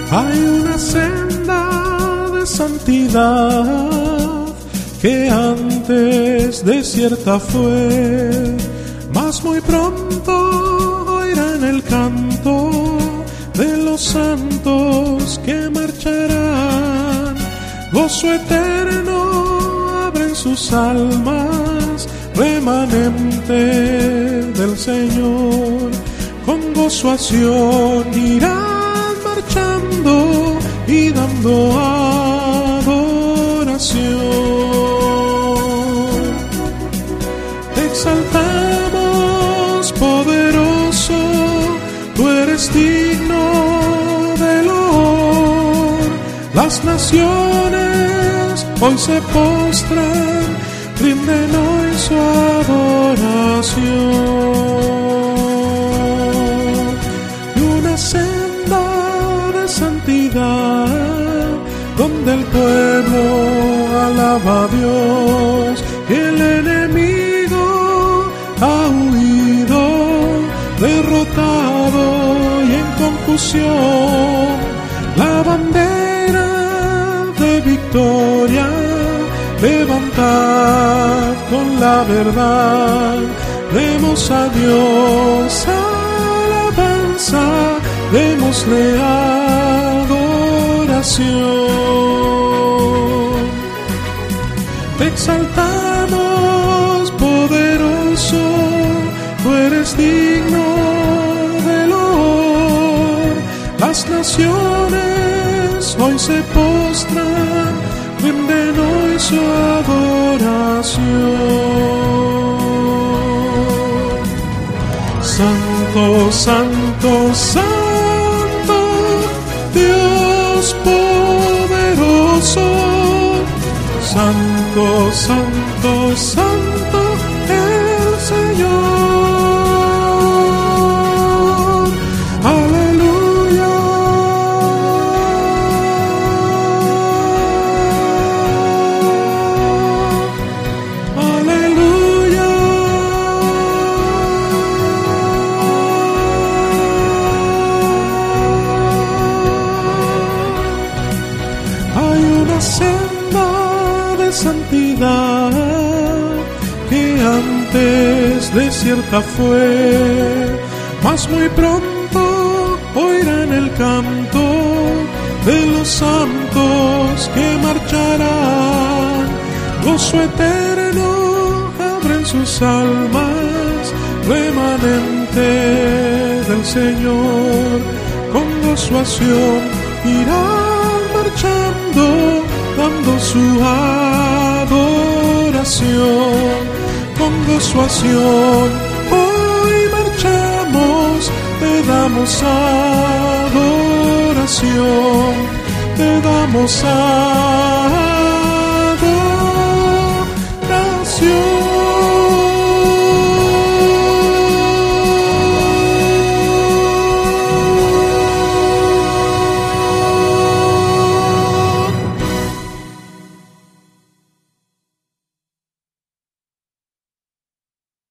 Hay una senda de santidad que antes desierta fue, mas muy pronto oirán el canto de los santos que marcharán. Gozo eterno abren sus almas, remanente del Señor. Con gozo a Sión irán marchando y dando adoración. Te exaltamos, poderoso, tú eres digno de loor. Las naciones hoy se postran, rinden hoy su adoración. Y una senda de santidad, donde el pueblo alaba a Dios, y el enemigo ha huido, derrotado y en confusión. La bandera de victoria levantad con la verdad, demos a Dios alabanza, démosle adoración. Te exaltamos, poderoso, tú eres digno de loor. Las naciones hoy se postran, rinden hoy su adoración. Santo, santo, santo, Dios poderoso. Santo, santo, santo, el Señor. Aleluya. Aleluya. Hay una senda de santidad que antes desierta fue, mas muy pronto oirán el canto de los santos que marcharán. Gozo eterno abren sus almas, remanente del Señor. Con gozo a Sión irán marchando, dando su adoración. Con gozo a Sión hoy marchamos, te damos adoración, te damos adoración.